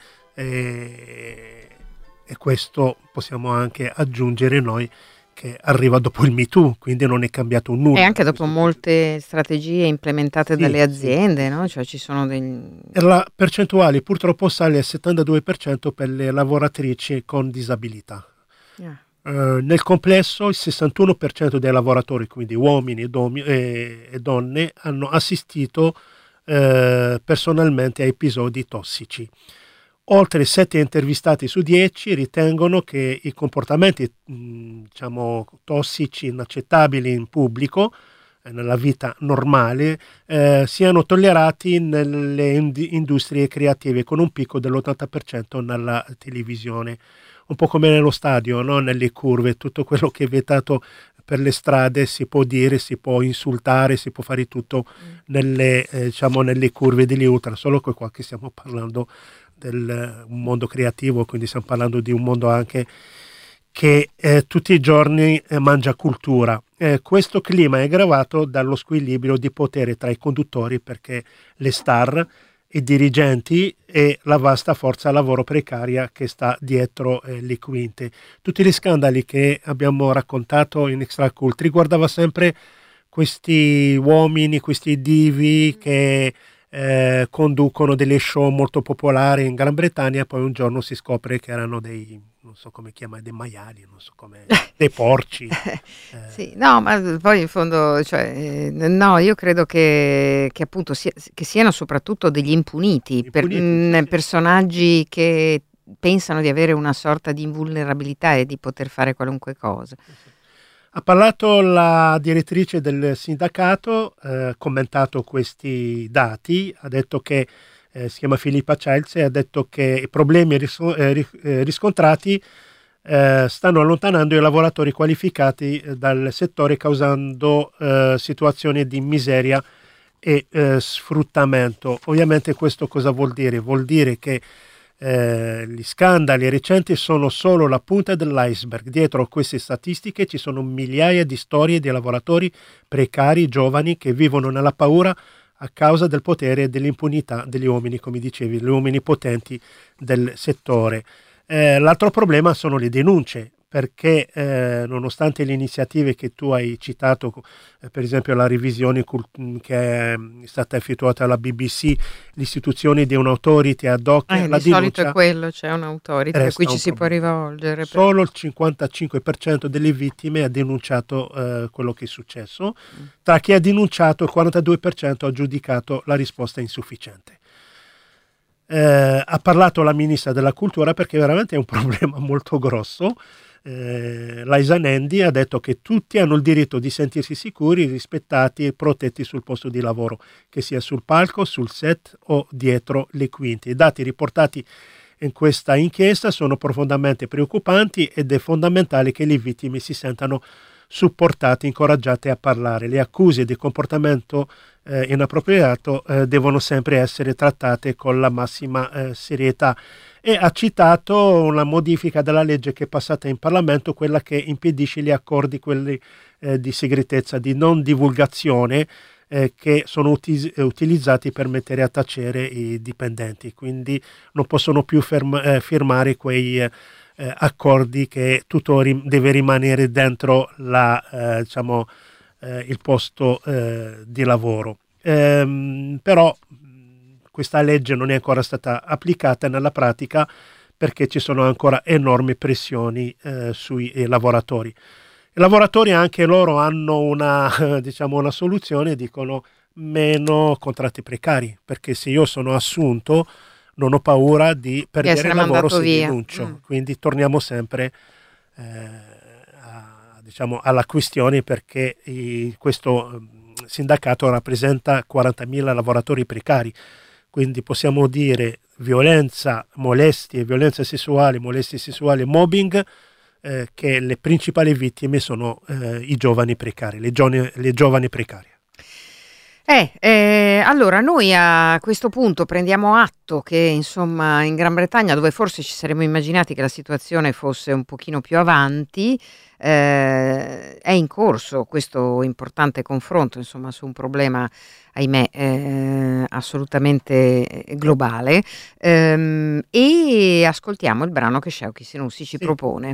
E, e questo possiamo anche aggiungere noi che arriva dopo il Me Too, quindi non è cambiato nulla. E anche dopo molte strategie implementate sì, dalle aziende, sì. no? Cioè ci sono degli... La percentuale purtroppo sale al settantadue per cento per le lavoratrici con disabilità. Yeah. Uh, nel complesso il sessantuno per cento dei lavoratori, quindi uomini e, domi- e, e donne, hanno assistito uh, personalmente a episodi tossici. Oltre sette intervistati su dieci ritengono che i comportamenti mh, diciamo, tossici, inaccettabili in pubblico, eh, nella vita normale, eh, siano tollerati nelle ind- industrie creative, con un picco dell'ottanta per cento nella televisione. Un po' come nello stadio, no? Nelle curve, tutto quello che è vietato per le strade si può dire, si può insultare, si può fare tutto mm. nelle, eh, diciamo, nelle curve degli ultra, solo che qua che stiamo parlando del un mondo creativo, quindi stiamo parlando di un mondo anche che eh, tutti i giorni eh, mangia cultura. Eh, questo clima è aggravato dallo squilibrio di potere tra i conduttori, perché le star, i dirigenti e la vasta forza lavoro precaria che sta dietro eh, le quinte. Tutti gli scandali che abbiamo raccontato in Extra Cult riguardava sempre questi uomini, questi divi che Eh, conducono delle show molto popolari in Gran Bretagna, e poi un giorno si scopre che erano dei, non so come chiamare, dei maiali, non so come, dei porci. eh. Sì, no, ma poi in fondo, cioè, eh, no, io credo che, che appunto sia, che siano soprattutto degli impuniti, impuniti per, sì, mh, sì. personaggi che pensano di avere una sorta di invulnerabilità e di poter fare qualunque cosa. Sì, sì. Ha parlato la direttrice del sindacato, ha eh, commentato questi dati, ha detto che, eh, si chiama Filippa Chelsea, ha detto che i problemi ris- eh, riscontrati eh, stanno allontanando i lavoratori qualificati eh, dal settore, causando eh, situazioni di miseria e eh, sfruttamento. Ovviamente questo cosa vuol dire? Vuol dire che Eh, gli scandali recenti sono solo la punta dell'iceberg. Dietro queste statistiche ci sono migliaia di storie di lavoratori precari, giovani, che vivono nella paura a causa del potere e dell'impunità degli uomini, come dicevi, gli uomini potenti del settore. Eh, l'altro problema sono le denunce, perché eh, nonostante le iniziative che tu hai citato, eh, per esempio la revisione cult- che è stata effettuata alla B B C, l'istituzione di un'autority ad hoc, eh, la di denuncia, solito è quello, c'è un'autority a cui ci si può rivolgere. Solo il cinquantacinque per cento delle vittime ha denunciato eh, quello che è successo, mm. tra chi ha denunciato il quarantadue per cento ha giudicato la risposta insufficiente. Eh, ha parlato la ministra della cultura, perché veramente è un problema molto grosso. Eh, Liza Nandy ha detto che tutti hanno il diritto di sentirsi sicuri, rispettati e protetti sul posto di lavoro, che sia sul palco, sul set o dietro le quinte. I dati riportati in questa inchiesta sono profondamente preoccupanti ed è fondamentale che le vittime si sentano supportate, incoraggiate a parlare. Le accuse di comportamento eh, inappropriato eh, devono sempre essere trattate con la massima eh, serietà. E ha citato una modifica della legge che è passata in Parlamento, quella che impedisce gli accordi, quelli eh, di segretezza, di non divulgazione, eh, che sono uti- utilizzati per mettere a tacere i dipendenti, quindi non possono più ferm- eh, firmare quei eh, accordi che tutto rim- deve rimanere dentro la, eh, diciamo, eh, il posto eh, di lavoro. Ehm, però questa legge non è ancora stata applicata nella pratica perché ci sono ancora enormi pressioni eh, sui eh, lavoratori. I lavoratori anche loro hanno una, diciamo, una soluzione, dicono meno contratti precari, perché se io sono assunto non ho paura di perdere il lavoro se via. rinuncio. Mm. Quindi torniamo sempre eh, a, diciamo, alla questione, perché i, questo sindacato rappresenta quarantamila lavoratori precari, quindi possiamo dire violenza, molestie, violenza sessuale, molestie sessuali, mobbing, eh, che le principali vittime sono eh, i giovani precari, le, giovani, le giovani precarie. Eh, eh, allora noi a questo punto prendiamo atto che insomma in Gran Bretagna, dove forse ci saremmo immaginati che la situazione fosse un pochino più avanti, eh, è in corso questo importante confronto insomma su un problema, ahimè, eh, assolutamente globale, ehm, e ascoltiamo il brano che Shauki Senussi ci sì. propone.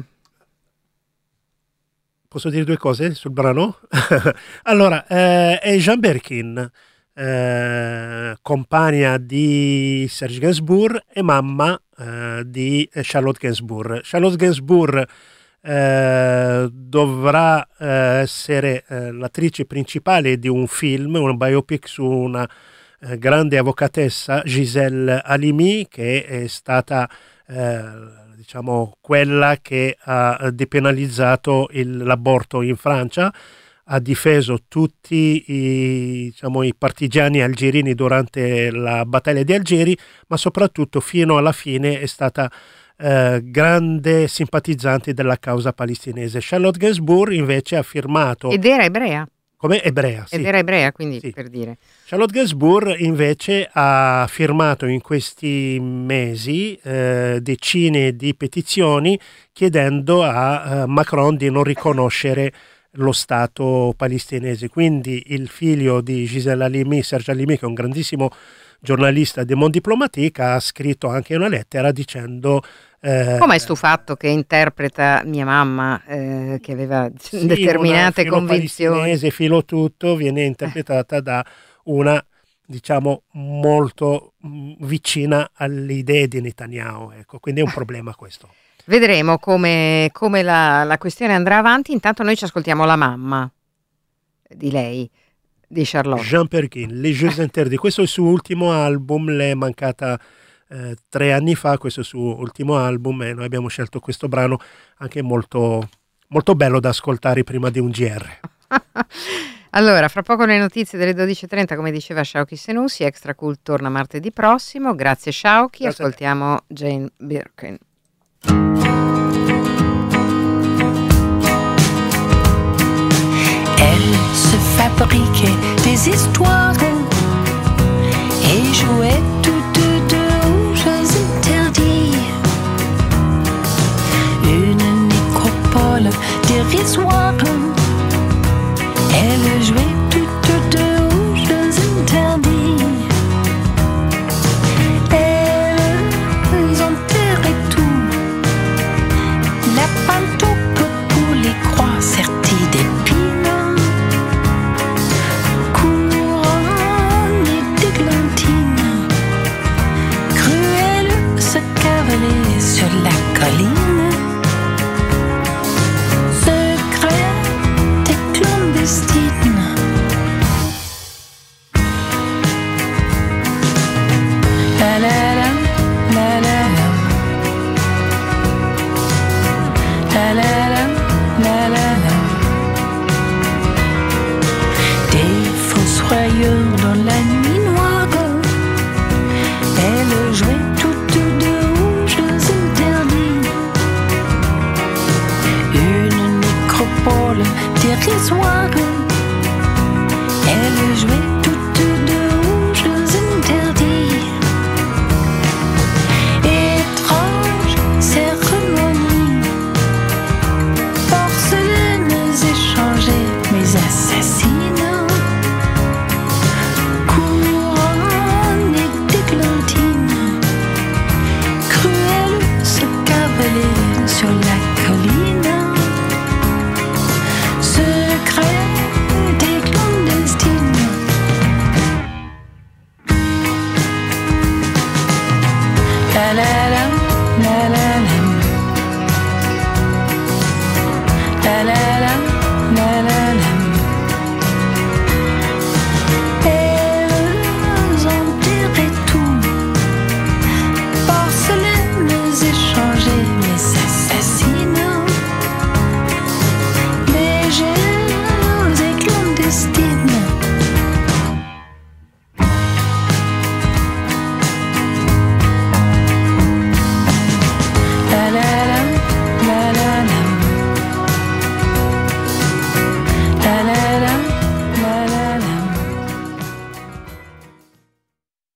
Posso dire due cose sul brano? Allora, eh, è Jean Birkin, eh, compagna di Serge Gainsbourg e mamma eh, di Charlotte Gainsbourg. Charlotte Gainsbourg eh, dovrà eh, essere eh, l'attrice principale di un film, un biopic su una eh, grande avvocatessa, Gisèle Halimi, che è stata eh, diciamo quella che ha depenalizzato il, l'aborto in Francia, ha difeso tutti i, diciamo, i partigiani algerini durante la battaglia di Algeri, ma soprattutto fino alla fine è stata eh, grande simpatizzante della causa palestinese. Charlotte Gainsbourg invece ha firmato... Ed era ebrea. Come ebrea, sì. Ed era ebrea, quindi sì. per dire. Charlotte Gainsbourg invece ha firmato in questi mesi eh, decine di petizioni chiedendo a uh, Macron di non riconoscere lo Stato palestinese. Quindi il figlio di Gisèle Halimi, Serge Halimi, che è un grandissimo giornalista di Monde Diplomatique, ha scritto anche una lettera dicendo... Eh, Come è stufato che interpreta mia mamma eh, che aveva sì, determinate filo convinzioni. Palestinese, filo tutto, viene interpretata da una, diciamo, molto mh, vicina alle idee di Netanyahu. Ecco, quindi è un problema questo. Vedremo come, come la, la questione andrà avanti. Intanto noi ci ascoltiamo la mamma di lei, di Charlotte. Jean Birkin, Les Jeux Interdits. Questo è il suo ultimo album, le è mancata eh, tre anni fa, questo è il suo ultimo album e noi abbiamo scelto questo brano anche molto, molto bello da ascoltare prima di un G R. Allora, fra poco le notizie delle dodici e trenta, come diceva Shauki Senussi. Extra Cool torna martedì prossimo. Grazie Shauki, Grazie ascoltiamo Jane Birkin. Elle se fabriquait des histoires et jouait toutes deux aux jeux interdits. Une nécropole dérisoire. Elle jouait toutes deux aux jeux interdits. Elles enterraient tout. La pantoupe pour les croix serties d'épines. Couronne d'églantines. Cruelle se cavalait sur la colline. La la la, la la la, la la la, la la la. Des fossoyeurs dans la nuit noire, elles jouaient toutes deux aux jeux interdits. Une nécropole dérisoire. Elle jouait